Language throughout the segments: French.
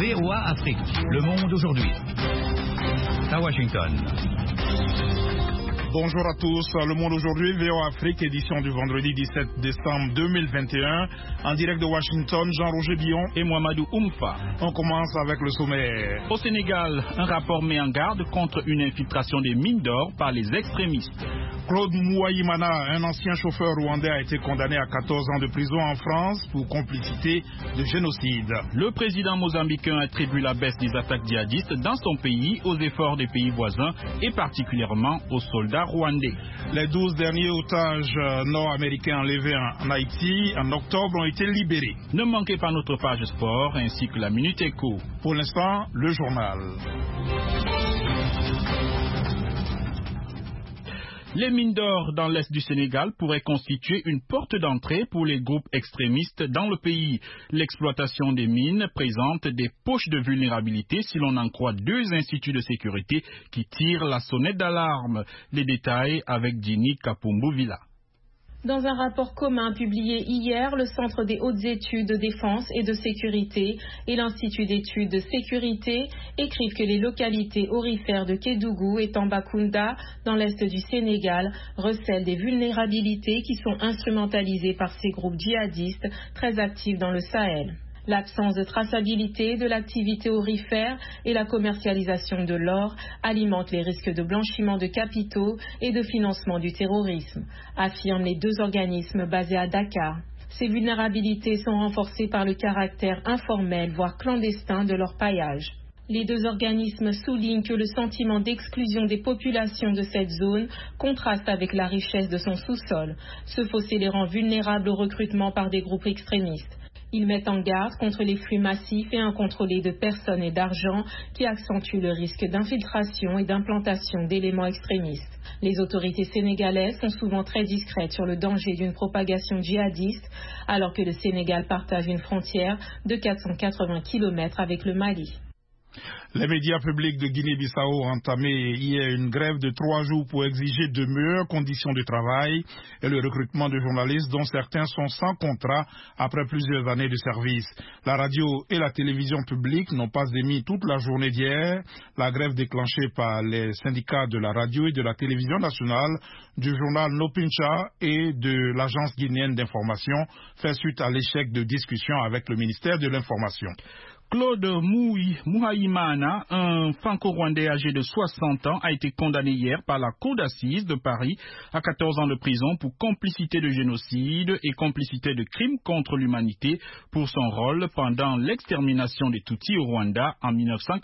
VOA Afrique, le monde aujourd'hui. À Washington. Bonjour à tous, le monde aujourd'hui, VOA Afrique, édition du vendredi 17 décembre 2021, en direct de Washington, Jean-Roger Billon et Mohamedou Oumfa. On commence avec le sommaire. Au Sénégal, un rapport met en garde contre une infiltration des mines d'or par les extrémistes. Claude Mouaïmana, un ancien chauffeur rwandais, a été condamné à 14 ans de prison en France pour complicité de génocide. Le président mozambicain attribue la baisse des attaques djihadistes dans son pays aux efforts des pays voisins et particulièrement aux soldats rwandais. Les 12 derniers otages nord-américains enlevés en Haïti en octobre ont été libérés. Ne manquez pas notre page sport ainsi que la Minute Éco. Pour l'instant, le journal. Les mines d'or dans l'est du Sénégal pourraient constituer une porte d'entrée pour les groupes extrémistes dans le pays. L'exploitation des mines présente des poches de vulnérabilité si l'on en croit deux instituts de sécurité qui tirent la sonnette d'alarme. Les détails avec Dini Kapumbu-Villa. Dans un rapport commun publié hier, le Centre des hautes études de défense et de sécurité et l'Institut d'études de sécurité écrivent que les localités aurifères de Kédougou et Tambacounda, dans l'est du Sénégal, recèlent des vulnérabilités qui sont instrumentalisées par ces groupes djihadistes très actifs dans le Sahel. L'absence de traçabilité de l'activité aurifère et la commercialisation de l'or alimentent les risques de blanchiment de capitaux et de financement du terrorisme, affirment les deux organismes basés à Dakar. Ces vulnérabilités sont renforcées par le caractère informel, voire clandestin de leur paillage. Les deux organismes soulignent que le sentiment d'exclusion des populations de cette zone contraste avec la richesse de son sous-sol. Ce fossé les rend vulnérables au recrutement par des groupes extrémistes. Ils mettent en garde contre les flux massifs et incontrôlés de personnes et d'argent qui accentuent le risque d'infiltration et d'implantation d'éléments extrémistes. Les autorités sénégalaises sont souvent très discrètes sur le danger d'une propagation djihadiste, alors que le Sénégal partage une frontière de 480 km avec le Mali. Les médias publics de Guinée-Bissau ont entamé hier une grève de 3 jours pour exiger de meilleures conditions de travail et le recrutement de journalistes dont certains sont sans contrat après plusieurs années de service. La radio et la télévision publique n'ont pas émis toute la journée d'hier. La grève déclenchée par les syndicats de la radio et de la télévision nationale, du journal Nopincha et de l'agence guinéenne d'information fait suite à l'échec de discussion avec le ministère de l'Information. Claude Mouaïmana, un franco-rwandais âgé de 60 ans, a été condamné hier par la Cour d'assises de Paris à 14 ans de prison pour complicité de génocide et complicité de crimes contre l'humanité pour son rôle pendant l'extermination des Tutsis au Rwanda en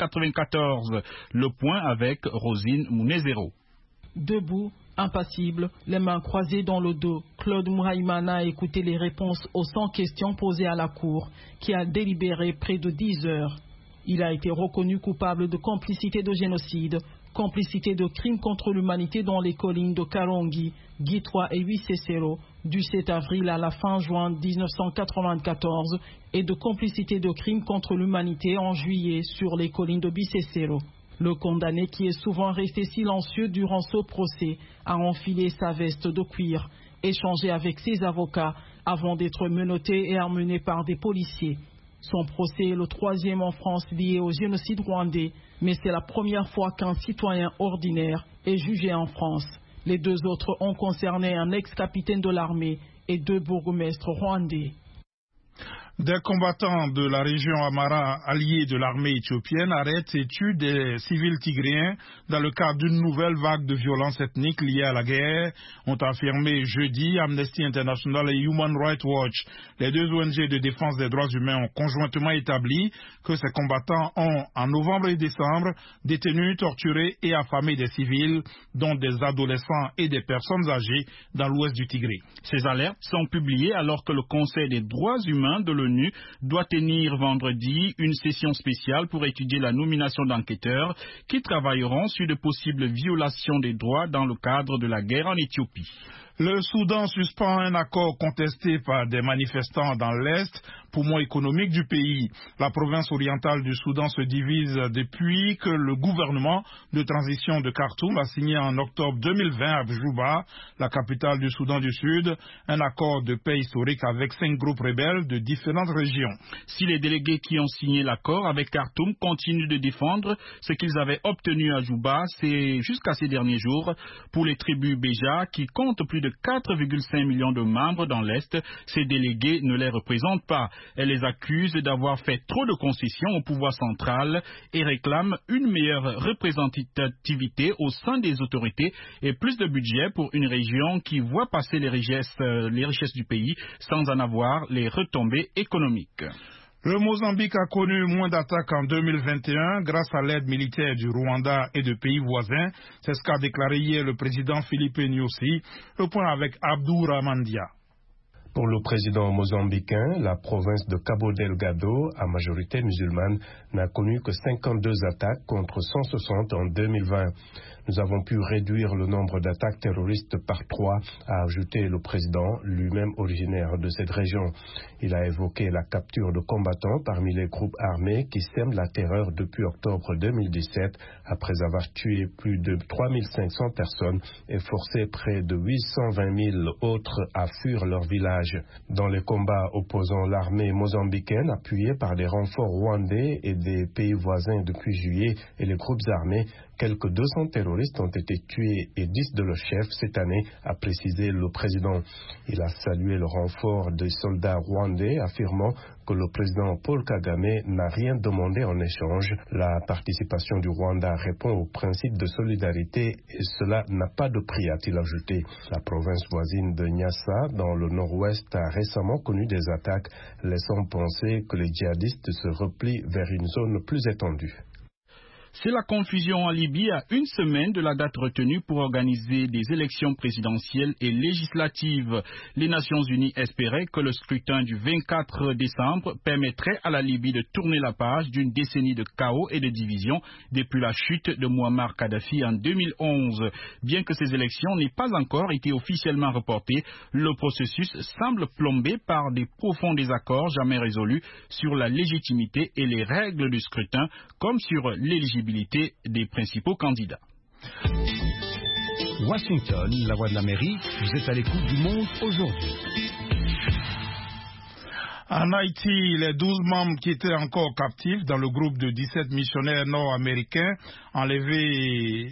1994. Le point avec Rosine Mounezero. Debout, impassible, les mains croisées dans le dos, Claude Mouaïmana a écouté les réponses aux 100 questions posées à la Cour, qui a délibéré près de 10 heures. Il a été reconnu coupable de complicité de génocide, complicité de crimes contre l'humanité dans les collines de Karongi, Guitwa et Wissesero, du 7 avril à la fin juin 1994, et de complicité de crimes contre l'humanité en juillet sur les collines de Bissesero. Le condamné, qui est souvent resté silencieux durant ce procès, a enfilé sa veste de cuir, échangé avec ses avocats avant d'être menotté et emmené par des policiers. Son procès est le 3e en France lié au génocide rwandais, mais c'est la première fois qu'un citoyen ordinaire est jugé en France. Les deux autres ont concerné un ex-capitaine de l'armée et 2 bourgmestres rwandais. Des combattants de la région Amara, alliés de l'armée éthiopienne, arrêtent et tuent des civils tigréens dans le cadre d'une nouvelle vague de violences ethniques liées à la guerre, ont affirmé jeudi Amnesty International et Human Rights Watch. Les deux ONG de défense des droits humains ont conjointement établi que ces combattants ont, en novembre et décembre, détenu, torturé et affamé des civils, dont des adolescents et des personnes âgées, dans l'ouest du Tigré. Ces alertes sont publiées alors que le Conseil des droits humains de l'ONU doit tenir vendredi une session spéciale pour étudier la nomination d'enquêteurs qui travailleront sur de possibles violations des droits dans le cadre de la guerre en Éthiopie. Le Soudan suspend un accord contesté par des manifestants dans l'Est, poumon économique du pays. La province orientale du Soudan se divise depuis que le gouvernement de transition de Khartoum a signé en octobre 2020 à Juba, la capitale du Soudan du Sud, un accord de paix historique avec 5 groupes rebelles de différentes régions. Si les délégués qui ont signé l'accord avec Khartoum continuent de défendre ce qu'ils avaient obtenu à Juba, c'est jusqu'à ces derniers jours pour les tribus Béja qui comptent plus de 4,5 millions de membres dans l'Est, ces délégués ne les représentent pas. Elles les accusent d'avoir fait trop de concessions au pouvoir central et réclament une meilleure représentativité au sein des autorités et plus de budget pour une région qui voit passer les richesses du pays sans en avoir les retombées économiques. Le Mozambique a connu moins d'attaques en 2021 grâce à l'aide militaire du Rwanda et de pays voisins. C'est ce qu'a déclaré hier le président Filipe Nyusi. Le point avec Abdou Ramandia. Pour le président mozambicain, la province de Cabo Delgado, à majorité musulmane, n'a connu que 52 attaques contre 160 en 2020. Nous avons pu réduire le nombre d'attaques terroristes par 3, a ajouté le président, lui-même originaire de cette région. Il a évoqué la capture de combattants parmi les groupes armés qui sèment la terreur depuis octobre 2017, après avoir tué plus de 3500 personnes et forcé près de 820 000 autres à fuir leur village. Dans les combats opposant l'armée mozambicaine, appuyée par des renforts rwandais et des pays voisins depuis juillet, et les groupes armés, quelques 200 terroristes ont été tués et 10 de leurs chefs cette année, a précisé le président. Il a salué le renfort des soldats rwandais, affirmant que le président Paul Kagame n'a rien demandé en échange. La participation du Rwanda répond au principe de solidarité et cela n'a pas de prix, a-t-il ajouté. La province voisine de Nyassa, dans le nord-ouest, a récemment connu des attaques, laissant penser que les djihadistes se replient vers une zone plus étendue. C'est la confusion en Libye à une semaine de la date retenue pour organiser des élections présidentielles et législatives. Les Nations Unies espéraient que le scrutin du 24 décembre permettrait à la Libye de tourner la page d'une décennie de chaos et de division depuis la chute de Muammar Kadhafi en 2011. Bien que ces élections n'aient pas encore été officiellement reportées, le processus semble plombé par des profonds désaccords jamais résolus sur la légitimité et les règles du scrutin, comme sur l'éligibilité des principaux candidats. Washington, la voix de l'Amérique, vous êtes à l'écoute du monde aujourd'hui. En Haïti, les 12 membres qui étaient encore captifs dans le groupe de 17 missionnaires nord-américains enlevés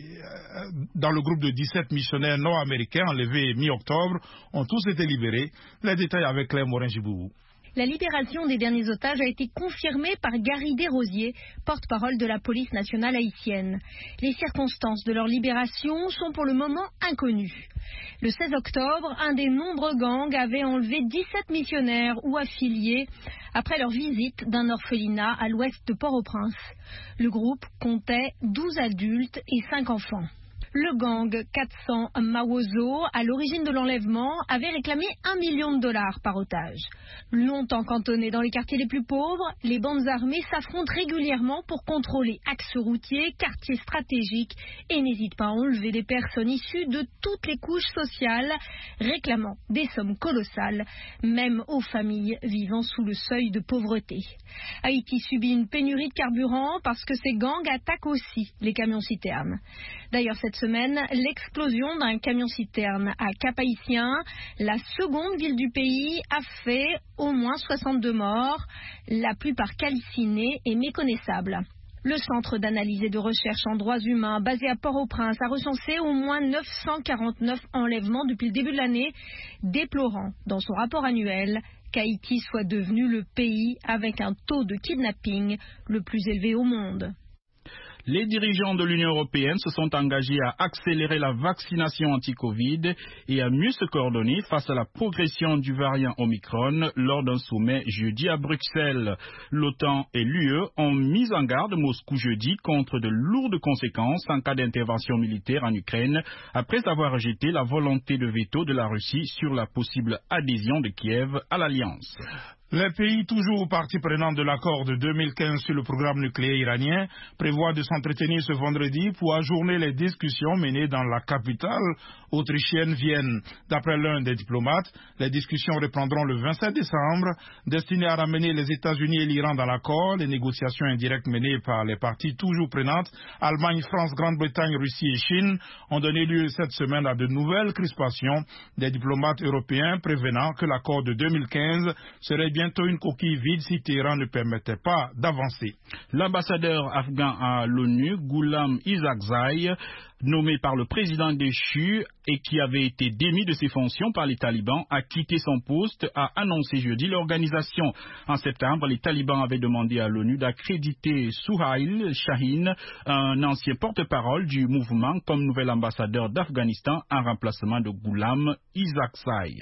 mi-octobre ont tous été libérés. Les détails avec Claire Morin-Gibourou. La libération des derniers otages a été confirmée par Gary Desrosiers, porte-parole de la police nationale haïtienne. Les circonstances de leur libération sont pour le moment inconnues. Le 16 octobre, un des nombreux gangs avait enlevé 17 missionnaires ou affiliés après leur visite d'un orphelinat à l'ouest de Port-au-Prince. Le groupe comptait 12 adultes et 5 enfants. Le gang 400 Mawozo, à l'origine de l'enlèvement, avait réclamé $1 million par otage. Longtemps cantonnés dans les quartiers les plus pauvres, les bandes armées s'affrontent régulièrement pour contrôler axes routiers, quartiers stratégiques et n'hésitent pas à enlever des personnes issues de toutes les couches sociales, réclamant des sommes colossales, même aux familles vivant sous le seuil de pauvreté. Haïti subit une pénurie de carburant parce que ces gangs attaquent aussi les camions-citernes. D'ailleurs, cette semaine, l'explosion d'un camion-citerne à Cap-Haïtien, la seconde ville du pays, a fait au moins 62 morts, la plupart calcinés et méconnaissables. Le Centre d'analyse et de recherche en droits humains, basé à Port-au-Prince, a recensé au moins 949 enlèvements depuis le début de l'année, déplorant dans son rapport annuel qu'Haïti soit devenu le pays avec un taux de kidnapping le plus élevé au monde. Les dirigeants de l'Union européenne se sont engagés à accélérer la vaccination anti-Covid et à mieux se coordonner face à la progression du variant Omicron lors d'un sommet jeudi à Bruxelles. L'OTAN et l'UE ont mis en garde Moscou jeudi contre de lourdes conséquences en cas d'intervention militaire en Ukraine après avoir rejeté la volonté de veto de la Russie sur la possible adhésion de Kiev à l'Alliance. Les pays toujours partie prenante de l'accord de 2015 sur le programme nucléaire iranien prévoient de s'entretenir ce vendredi pour ajourner les discussions menées dans la capitale autrichienne Vienne. D'après l'un des diplomates, les discussions reprendront le 27 décembre, destinées à ramener les États-Unis et l'Iran dans l'accord. Les négociations indirectes menées par les parties toujours prenantes, Allemagne, France, Grande-Bretagne, Russie et Chine, ont donné lieu cette semaine à de nouvelles crispations. Des diplomates européens prévenant que l'accord de 2015 serait bientôt une coquille vide si Téhéran ne permettait pas d'avancer. L'ambassadeur afghan à l'ONU, Ghulam Isaaqzai, nommé par le président déchu et qui avait été démis de ses fonctions par les talibans, a quitté son poste, a annoncé jeudi l'organisation. En septembre, les talibans avaient demandé à l'ONU d'accréditer Suhail Shaheen, un ancien porte-parole du mouvement, comme nouvel ambassadeur d'Afghanistan en remplacement de Ghulam Isaaqzai.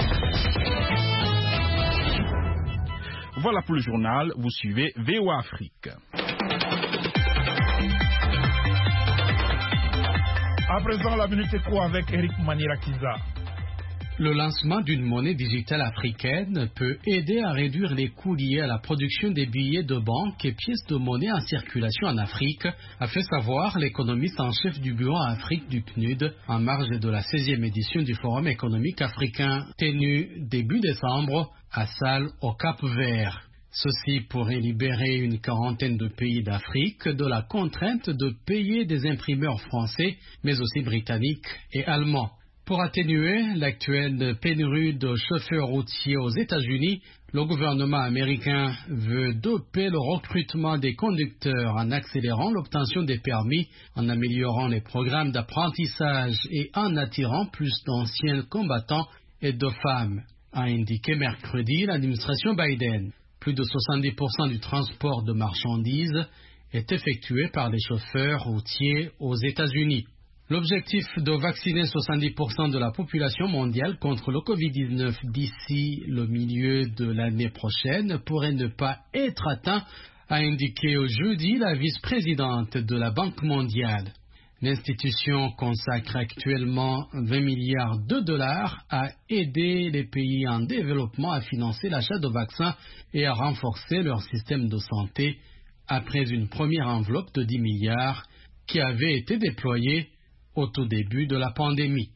Voilà pour le journal, vous suivez VOA Afrique. À présent, la Minute Éco avec Eric Manirakiza. Le lancement d'une monnaie digitale africaine peut aider à réduire les coûts liés à la production des billets de banque et pièces de monnaie en circulation en Afrique, a fait savoir l'économiste en chef du bureau Afrique du PNUD en marge de la 16e édition du Forum économique africain tenu début décembre à Salle au Cap-Vert. Ceci pourrait libérer une quarantaine de pays d'Afrique de la contrainte de payer des imprimeurs français, mais aussi britanniques et allemands. Pour atténuer l'actuelle pénurie de chauffeurs routiers aux États-Unis, le gouvernement américain veut doper le recrutement des conducteurs en accélérant l'obtention des permis, en améliorant les programmes d'apprentissage et en attirant plus d'anciens combattants et de femmes, a indiqué mercredi l'administration Biden. Plus de 70% du transport de marchandises est effectué par les chauffeurs routiers aux États-Unis. L'objectif de vacciner 70% de la population mondiale contre le Covid-19 d'ici le milieu de l'année prochaine pourrait ne pas être atteint, a indiqué jeudi la vice-présidente de la Banque mondiale. L'institution consacre actuellement 20 milliards de dollars à aider les pays en développement à financer l'achat de vaccins et à renforcer leur système de santé après une première enveloppe de 10 milliards qui avait été déployée au tout début de la pandémie.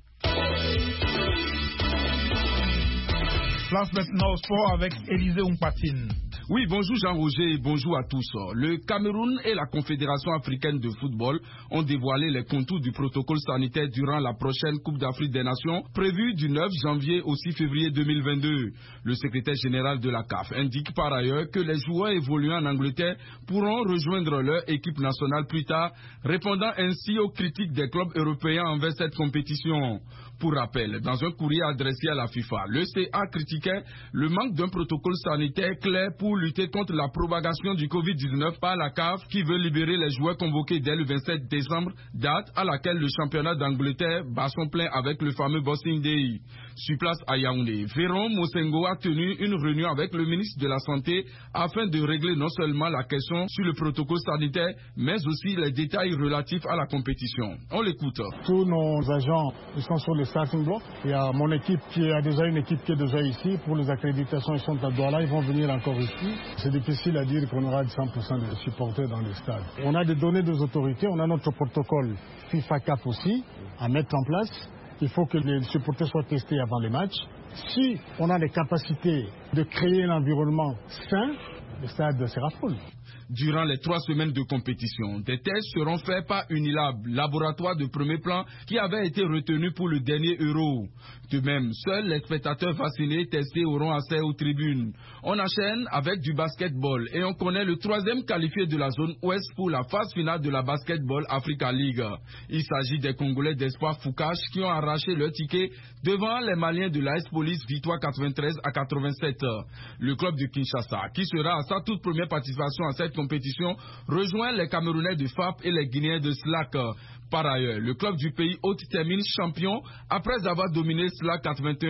Place maintenant au sport avec Élisée Ompatine. Oui, bonjour Jean-Roger et bonjour à tous. Le Cameroun et la Confédération africaine de football ont dévoilé les contours du protocole sanitaire durant la prochaine Coupe d'Afrique des Nations, prévue du 9 janvier au 6 février 2022. Le secrétaire général de la CAF indique par ailleurs que les joueurs évoluant en Angleterre pourront rejoindre leur équipe nationale plus tard, répondant ainsi aux critiques des clubs européens envers cette compétition. Pour rappel, dans un courrier adressé à la FIFA, le CA critiquait le manque d'un protocole sanitaire clair pour lutter contre la propagation du Covid-19 par la CAF qui veut libérer les joueurs convoqués dès le 27 décembre, date à laquelle le championnat d'Angleterre bat son plein avec le fameux Boxing Day. Sur place à Yaoundé, Véron Mosengo a tenu une réunion avec le ministre de la Santé afin de régler non seulement la question sur le protocole sanitaire, mais aussi les détails relatifs à la compétition. On l'écoute. Tous nos agents sont sur le starting block. Il y a mon équipe qui a déjà une équipe qui est déjà ici. Pour les accréditations, ils sont à Douala, ils vont venir encore ici. C'est difficile à dire qu'on aura 100% de supporters dans les stades. On a des données des autorités, on a notre protocole FIFA CAF aussi à mettre en place. Il faut que les supporters soient testés avant les matchs. Si on a les capacités de créer un environnement sain, le stade sera full. Durant les 3 semaines de compétition, des tests seront faits par Unilab, laboratoire de premier plan qui avait été retenu pour le dernier Euro. De même, seuls les spectateurs vaccinés testés auront accès aux tribunes. On enchaîne avec du basketball et on connaît le 3e qualifié de la zone ouest pour la phase finale de la Basketball Africa League. Il s'agit des Congolais d'Espoir Foucache qui ont arraché leur ticket devant les Maliens de l'AS Police, victoire 93-87. Le club de Kinshasa, qui sera à sa toute première participation à cette compétition, rejoint les Camerounais de FAP et les Guinéens de SLAC. Par ailleurs, le club du pays hôte termine champion après avoir dominé SLAC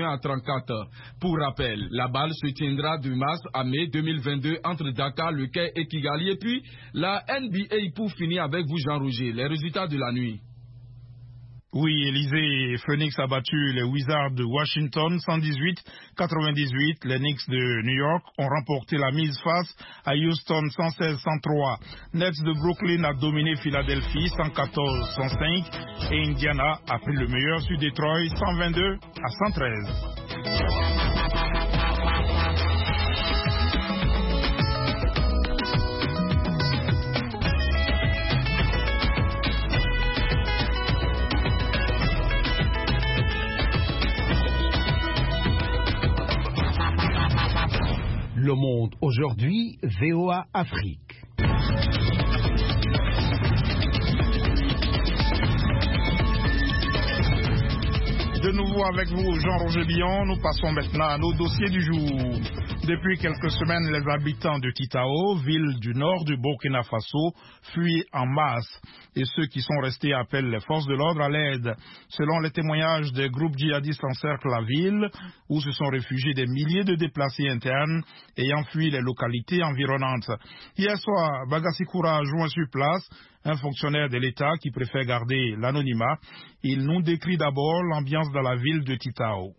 81-34. Pour rappel, la balle se tiendra de mars à mai 2022 entre Dakar, Le Caire et Kigali. Et puis, la NBA pour finir avec vous, Jean-Roger, les résultats de la nuit. Oui, Élysée, Phoenix a battu les Wizards de Washington 118-98. Les Knicks de New York ont remporté la mise face à Houston 116-103. Nets de Brooklyn a dominé Philadelphie 114-105 et Indiana a pris le meilleur sur Detroit 122-113. Le Monde aujourd'hui, VOA Afrique. De nouveau avec vous, Jean-Roger Billon, nous passons maintenant à nos dossiers du jour. Depuis quelques semaines, les habitants de Titao, ville du nord du Burkina Faso, fuient en masse. Et ceux qui sont restés appellent les forces de l'ordre à l'aide. Selon les témoignages des groupes djihadistes encerclent la ville, où se sont réfugiés des milliers de déplacés internes ayant fui les localités environnantes. Hier soir, Bagassi Koura a joint sur place un fonctionnaire de l'État qui préfère garder l'anonymat. Il nous décrit d'abord l'ambiance dans la ville de Titao.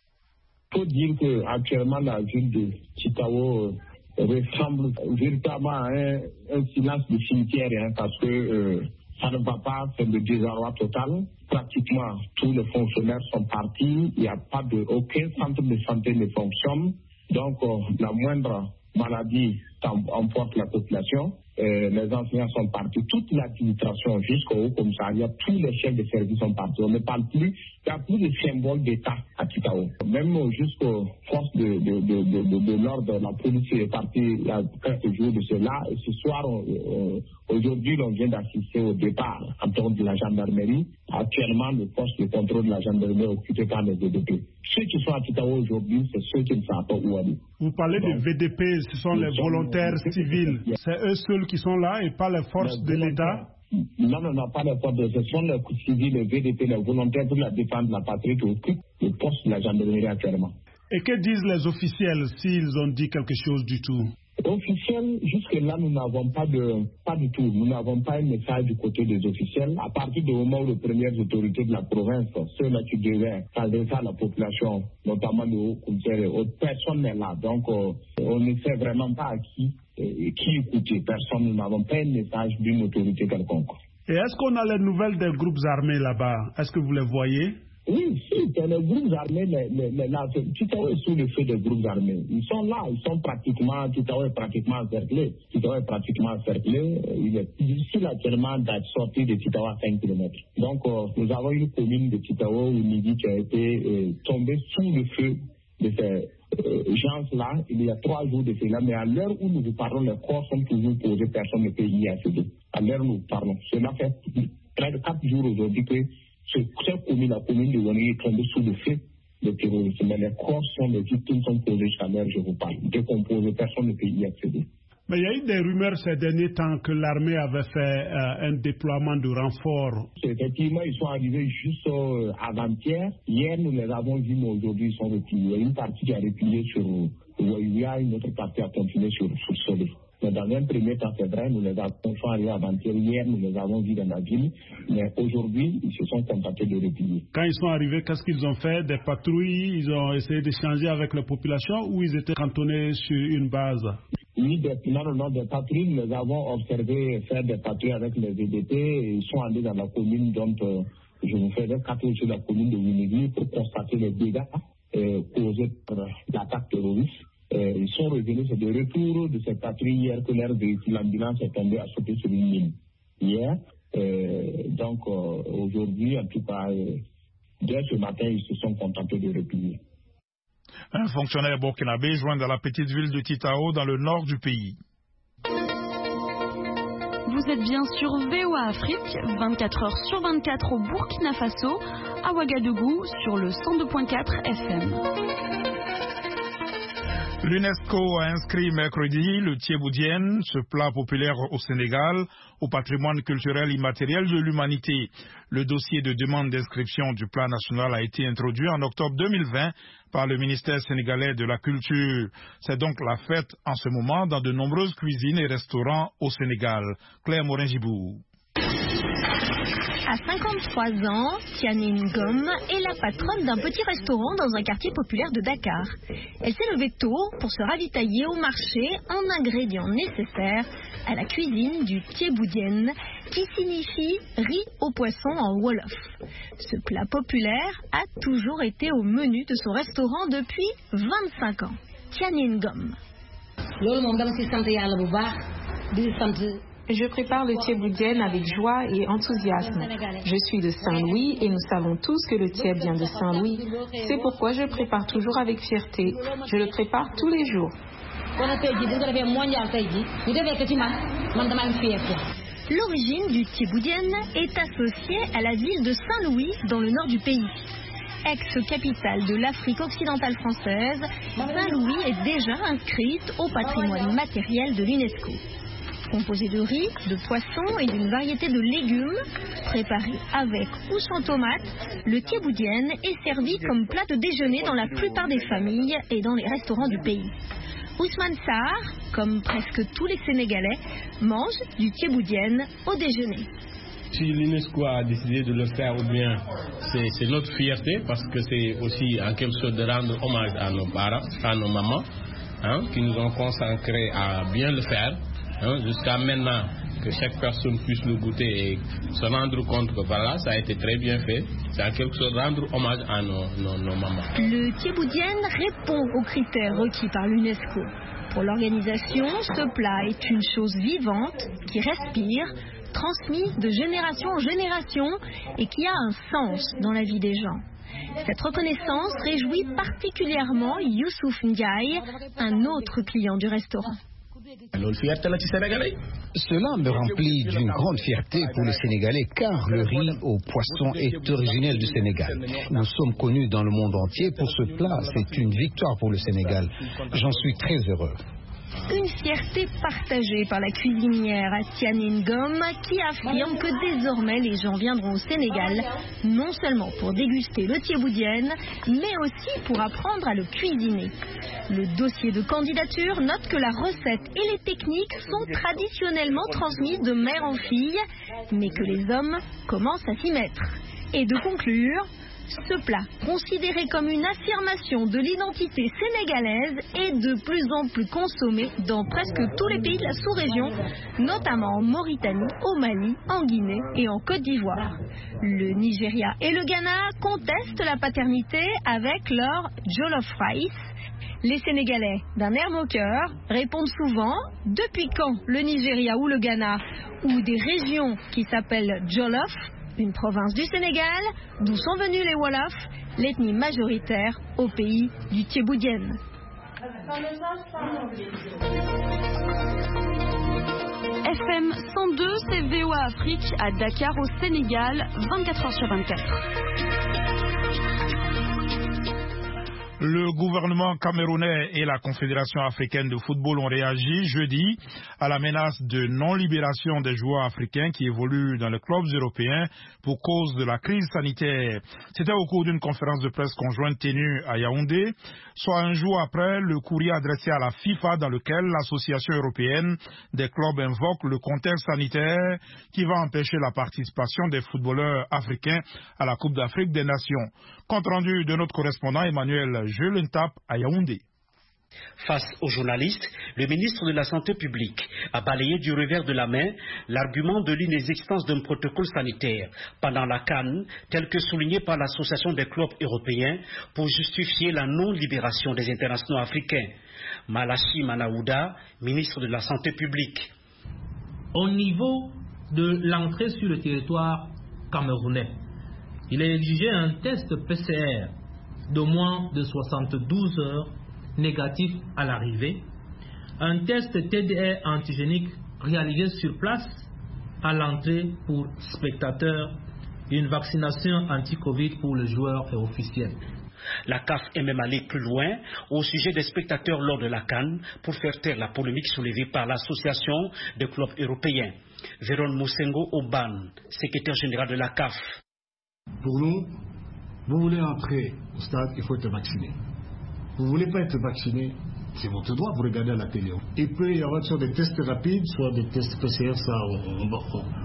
Il faut dire qu'actuellement, la ville de Titao ressemble véritablement à un silence de cimetière, parce que ça ne va pas, c'est le désarroi total. Pratiquement tous les fonctionnaires sont partis, il n'y a pas aucun centre de santé ne fonctionne. Donc, la moindre maladie emporte la population. Les enseignants sont partis, toute l'administration jusqu'au commissariat, tous les chefs de service sont partis. On ne parle plus, il n'y a plus de symbole d'État à Titao. Même jusqu'aux forces de l'ordre, la police est partie il y a quelques jours de cela. Et ce soir, aujourd'hui, on vient d'assister au départ en termes de la gendarmerie. Actuellement, le poste de contrôle de la gendarmerie est occupé par les VDP. Ceux qui sont à Titao aujourd'hui, c'est ceux qui ne savent pas où aller. Vous parlez des VDP, ce sont les volontaires civils. C'est eux seuls qui sont là et pas les forces de l'État? Non, pas les forces de l'État. Ce sont les civils, les VDP, les volontaires pour la défense de la patrie qui occupent le poste de la gendarmerie actuellement. Et que disent les officiels s'ils ont dit quelque chose du tout? Officiels, jusque-là, nous n'avons pas du tout. Nous n'avons pas un message du côté des officiels. À partir du moment où les premières autorités de la province, ceux-là qui devaient s'adresser à la population, notamment le haut commissaire et autres, personne n'est là. Donc, on ne sait vraiment pas à qui écouter. Personne, nous n'avons pas un message d'une autorité quelconque. Et est-ce qu'on a les nouvelles des groupes armés là-bas? Est-ce que vous les voyez? Oui, c'est les groupes armés, Titao est sous le feu des groupes armés. Ils sont là, Titao est pratiquement encerclé. Il est difficile actuellement d'être sorti de Titao à 5 km. Donc, nous avons une commune de Titao, Midi, qui a été tombée sous le feu de ces gens-là. Il y a 3 jours de cela, mais à l'heure où nous vous parlons, les corps sont toujours posés, personne ne peut y accéder. À l'heure où nous parlons, cela fait près de 4 jours aujourd'hui que cette commune, la commune de Wani, est tombée sous le feu de terroristes. Mais les corps sont, les victimes sont posées jusqu'à l'heure, je vous parle. Décomposés, personne ne peut y accéder. Mais il y a eu des rumeurs ces derniers temps que l'armée avait fait un déploiement de renforts. Effectivement, ils sont arrivés juste avant-hier. Hier, nous les avons vus, mais aujourd'hui, ils sont repliés. Il y a une partie qui a replié sur Ouaïa, une autre partie a continué sur Solé. Mais dans un premier temps, c'est vrai, nous les avons arrivés avant-hier. Hier, nous les avons vus dans la ville. Mais aujourd'hui, ils se sont contentés de replier. Quand ils sont arrivés, qu'est-ce qu'ils ont fait? Des patrouilles? Ils ont essayé d'échanger avec la population ou ils étaient cantonnés sur une base? Oui, des patrouilles, nous les avons observés faire des patrouilles avec les VDP. Ils sont allés dans la commune dont je vous faisais 4 sur la commune de Winigui pour constater les dégâts causés par l'attaque terroriste. Ils sont revenus, c'est de retour de cette patrouille hier que leur véhicule ambulance est tombé à sauter sur une mine. Hier, donc aujourd'hui, en tout cas, dès ce matin, ils se sont contentés de replier. Un fonctionnaire burkinabé joint dans la petite ville de Titao dans le nord du pays. Vous êtes bien sur VOA Afrique, 24 heures sur 24 au Burkina Faso, à Ouagadougou sur le 102.4 FM. L'UNESCO a inscrit mercredi le thieboudienne, ce plat populaire au Sénégal, au patrimoine culturel immatériel de l'humanité. Le dossier de demande d'inscription du plan national a été introduit en octobre 2020 par le ministère sénégalais de la Culture. C'est donc la fête en ce moment dans de nombreuses cuisines et restaurants au Sénégal. Claire Morin-Gibou. À 53 ans, Tianine Ngom est la patronne d'un petit restaurant dans un quartier populaire de Dakar. Elle s'est levée tôt pour se ravitailler au marché en ingrédients nécessaires à la cuisine du thieboudienne, qui signifie riz au poisson en wolof. Ce plat populaire a toujours été au menu de son restaurant depuis 25 ans. Tianine Ngom. Je prépare le thieboudienne avec joie et enthousiasme. Je suis de Saint-Louis et nous savons tous que le thieb vient de Saint-Louis. C'est pourquoi je le prépare toujours avec fierté. Je le prépare tous les jours. L'origine du thieboudienne est associée à la ville de Saint-Louis dans le nord du pays. Ex-capitale de l'Afrique occidentale française, Saint-Louis est déjà inscrite au patrimoine matériel de l'UNESCO. Composé de riz, de poisson et d'une variété de légumes, préparé avec ou sans tomates, le thieboudienne est servi comme plat de déjeuner dans la plupart des familles et dans les restaurants du pays. Ousmane Sarr, comme presque tous les Sénégalais, mange du thieboudienne au déjeuner. Si l'UNESCO a décidé de le faire, ou bien c'est notre fierté, parce que c'est aussi en quelque sorte de rendre hommage à nos parents, à nos mamans, qui nous ont consacré à bien le faire. Jusqu'à maintenant, que chaque personne puisse le goûter et se rendre compte que voilà, ça a été très bien fait. C'est en quelque sorte rendre hommage à nos mamans. Le thieboudienne répond aux critères requis par l'UNESCO. Pour l'organisation, ce plat est une chose vivante qui respire, transmise de génération en génération et qui a un sens dans la vie des gens. Cette reconnaissance réjouit particulièrement Youssouf Ndiaye, un autre client du restaurant. Cela me remplit d'une grande fierté pour les Sénégalais car le riz au poisson est originel du Sénégal. Nous sommes connus dans le monde entier pour ce plat. C'est une victoire pour le Sénégal. J'en suis très heureux. Une fierté partagée par la cuisinière Tianine Ngom qui affirme que désormais les gens viendront au Sénégal non seulement pour déguster le thieboudienne mais aussi pour apprendre à le cuisiner. Le dossier de candidature note que la recette et les techniques sont traditionnellement transmises de mère en fille mais que les hommes commencent à s'y mettre. Et de conclure, ce plat, considéré comme une affirmation de l'identité sénégalaise, est de plus en plus consommé dans presque tous les pays de la sous-région, notamment en Mauritanie, au Mali, en Guinée et en Côte d'Ivoire. Le Nigeria et le Ghana contestent la paternité avec leur jollof rice. Les Sénégalais, d'un air moqueur, répondent souvent « Depuis quand le Nigeria ou le Ghana ou des régions qui s'appellent Jolof ?» Une province du Sénégal, d'où sont venus les Wolofs, l'ethnie majoritaire au pays du thieboudienne. FM 102, c'est VOA Afrique à Dakar au Sénégal, 24h/24. Le gouvernement camerounais et la Confédération africaine de football ont réagi jeudi à la menace de non-libération des joueurs africains qui évoluent dans les clubs européens pour cause de la crise sanitaire. C'était au cours d'une conférence de presse conjointe tenue à Yaoundé, soit un jour après le courrier adressé à la FIFA dans lequel l'association européenne des clubs invoque le contexte sanitaire qui va empêcher la participation des footballeurs africains à la Coupe d'Afrique des Nations. Compte rendu de notre correspondant Emmanuel Jelentap à Yaoundé. Face aux journalistes, le ministre de la Santé publique a balayé du revers de la main l'argument de l'inexistence d'un protocole sanitaire pendant la CAN, tel que souligné par l'Association des clubs européens pour justifier la non-libération des internationaux africains. Malachi Manaouda, ministre de la Santé publique. Au niveau de l'entrée sur le territoire camerounais, il est exigé un test PCR de moins de 72 heures négatif à l'arrivée, un test TDR antigénique réalisé sur place à l'entrée pour spectateurs et une vaccination anti-Covid pour les joueurs et officiels. La CAF est même allée plus loin au sujet des spectateurs lors de la CAN pour faire taire la polémique soulevée par l'association des clubs européens. Véron Moussengo Oban, secrétaire général de la CAF. Pour nous, vous voulez entrer au stade, il faut être vacciné. Vous ne voulez pas être vacciné, c'est votre droit, vous regardez à la télé. Il peut y avoir soit des tests rapides, soit des tests PCR, ça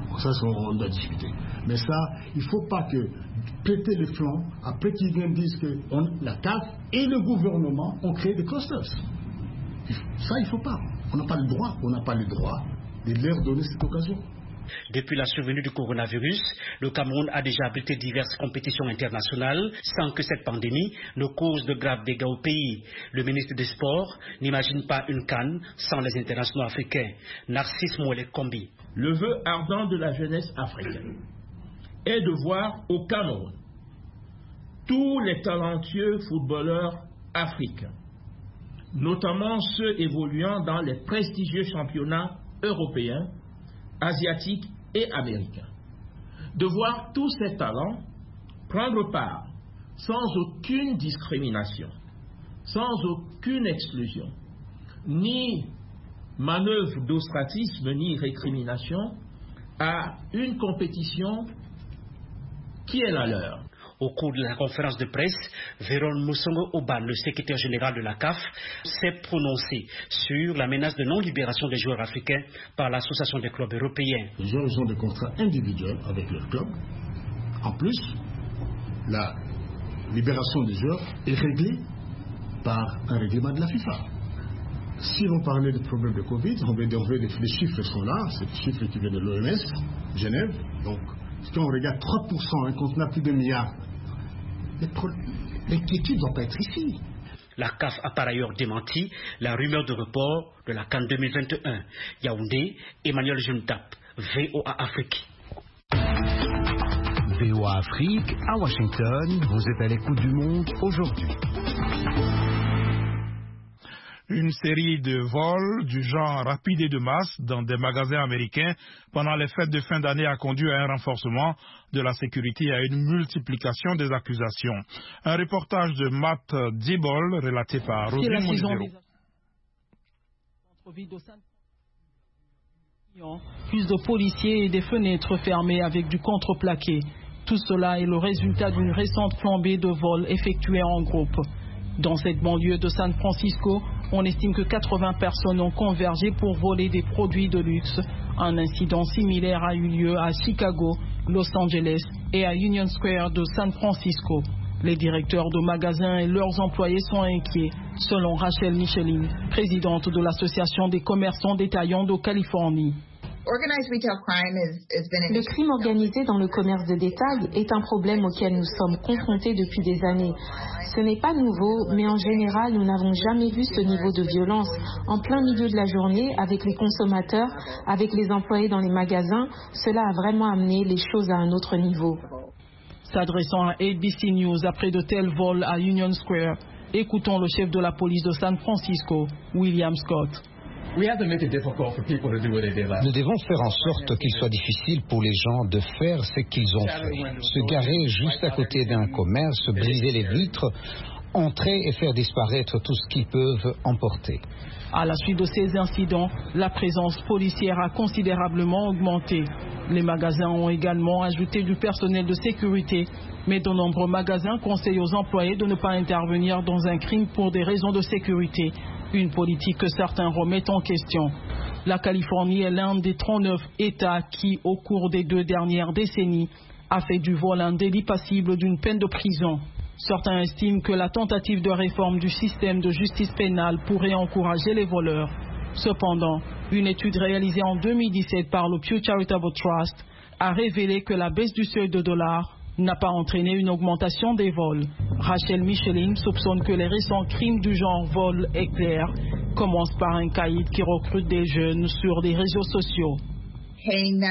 Ça, on doit discuter. Mais ça, il ne faut pas que péter les flancs après qu'ils viennent dire que la CAF et le gouvernement ont créé des clusters. Ça, il ne faut pas. On n'a pas le droit de leur donner cette occasion. Depuis la survenue du coronavirus, le Cameroun a déjà abrité diverses compétitions internationales sans que cette pandémie ne cause de graves dégâts au pays. Le ministre des Sports n'imagine pas une CAN sans les internationaux africains. Narcisse Mouelé-Kombi. Le vœu ardent de la jeunesse africaine est de voir au Cameroun tous les talentueux footballeurs africains, notamment ceux évoluant dans les prestigieux championnats européens, asiatiques et américains. De voir tous ces talents prendre part sans aucune discrimination, sans aucune exclusion, ni manœuvre d'ostracisme ni récrimination à une compétition qui est la leur. Au cours de la conférence de presse, Véron Moussongo Oban, le secrétaire général de la CAF, s'est prononcé sur la menace de non-libération des joueurs africains par l'Association des clubs européens. Les joueurs ont des contrats individuels avec leur club. En plus, la libération des joueurs est réglée par un règlement de la FIFA. Si on parlait de problèmes de Covid, on va dire les chiffres sont là, c'est des chiffres qui viennent de l'OMS, Genève. Donc, si on regarde 3%, quand on a plus de milliards, l'inquiétude ne doit pas être ici. La CAF a par ailleurs démenti la rumeur de report de la CAN 2021. Yaoundé, Emmanuel Juntap, VOA Afrique. VOA Afrique, à Washington, vous êtes à l'écoute du monde aujourd'hui. Une série de vols du genre rapide et de masse dans des magasins américains pendant les fêtes de fin d'année a conduit à un renforcement de la sécurité et à une multiplication des accusations. Un reportage de Matt Dibble relaté par Rosine Monizero. Plus de policiers et des fenêtres fermées avec du contreplaqué. Tout cela est le résultat d'une récente flambée de vols effectués en groupe. Dans cette banlieue de San Francisco, on estime que 80 personnes ont convergé pour voler des produits de luxe. Un incident similaire a eu lieu à Chicago, Los Angeles et à Union Square de San Francisco. Les directeurs de magasins et leurs employés sont inquiets, selon Rachel Michelin, présidente de l'Association des commerçants détaillants de Californie. Le crime organisé dans le commerce de détail est un problème auquel nous sommes confrontés depuis des années. Ce n'est pas nouveau, mais en général, nous n'avons jamais vu ce niveau de violence. En plein milieu de la journée, avec les consommateurs, avec les employés dans les magasins, cela a vraiment amené les choses à un autre niveau. S'adressant à ABC News après de tels vols à Union Square, écoutons le chef de la police de San Francisco, William Scott. Nous devons faire en sorte qu'il soit difficile pour les gens de faire ce qu'ils ont fait. Se garer juste à côté d'un commerce, briser les vitres, entrer et faire disparaître tout ce qu'ils peuvent emporter. À la suite de ces incidents, la présence policière a considérablement augmenté. Les magasins ont également ajouté du personnel de sécurité, mais de nombreux magasins conseillent aux employés de ne pas intervenir dans un crime pour des raisons de sécurité, une politique que certains remettent en question. La Californie est l'un des 39 États qui, au cours des 2 dernières décennies, a fait du vol un délit passible d'une peine de prison. Certains estiment que la tentative de réforme du système de justice pénale pourrait encourager les voleurs. Cependant, une étude réalisée en 2017 par le Pew Charitable Trust a révélé que la baisse du seuil de dollars n'a pas entraîné une augmentation des vols. Rachel Michelin soupçonne que les récents crimes du genre vol éclair commencent par un caïd qui recrute des jeunes sur les réseaux sociaux. Il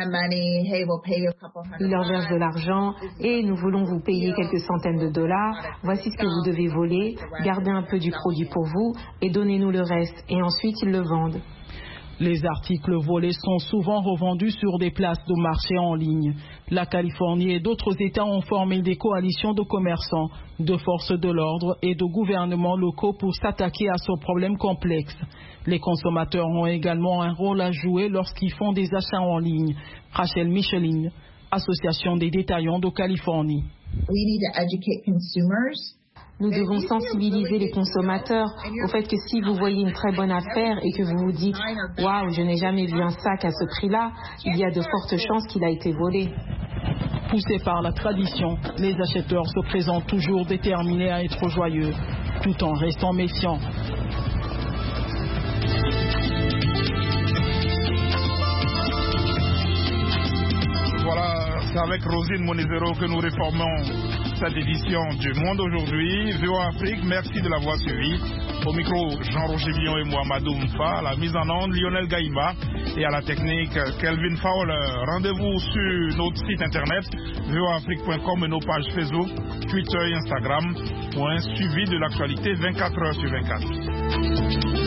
leur verse de l'argent et nous voulons vous payer quelques centaines de dollars. Voici ce que vous devez voler, gardez un peu du produit pour vous et donnez-nous le reste. Et ensuite ils le vendent. Les articles volés sont souvent revendus sur des places de marché en ligne. La Californie et d'autres États ont formé des coalitions de commerçants, de forces de l'ordre et de gouvernements locaux pour s'attaquer à ce problème complexe. Les consommateurs ont également un rôle à jouer lorsqu'ils font des achats en ligne. Rachel Michelin, Association des détaillants de Californie. Nous devons sensibiliser les consommateurs au fait que si vous voyez une très bonne affaire et que vous vous dites « Waouh, je n'ai jamais vu un sac à ce prix-là », il y a de fortes chances qu'il a été volé. Poussés par la tradition, les acheteurs se présentent toujours déterminés à être joyeux, tout en restant méfiants. Voilà, c'est avec Rosine Monizero que nous réformons cette édition du Monde aujourd'hui. VOA Afrique, merci de l'avoir suivi. Au micro, Jean-Roger Billon et Mohamedou Mfa, à la mise en onde, Lionel Gaïma et à la technique, Kelvin Fowler. Rendez-vous sur notre site internet, voaafrique.com et nos pages Facebook, Twitter et Instagram pour un suivi de l'actualité 24 heures sur 24.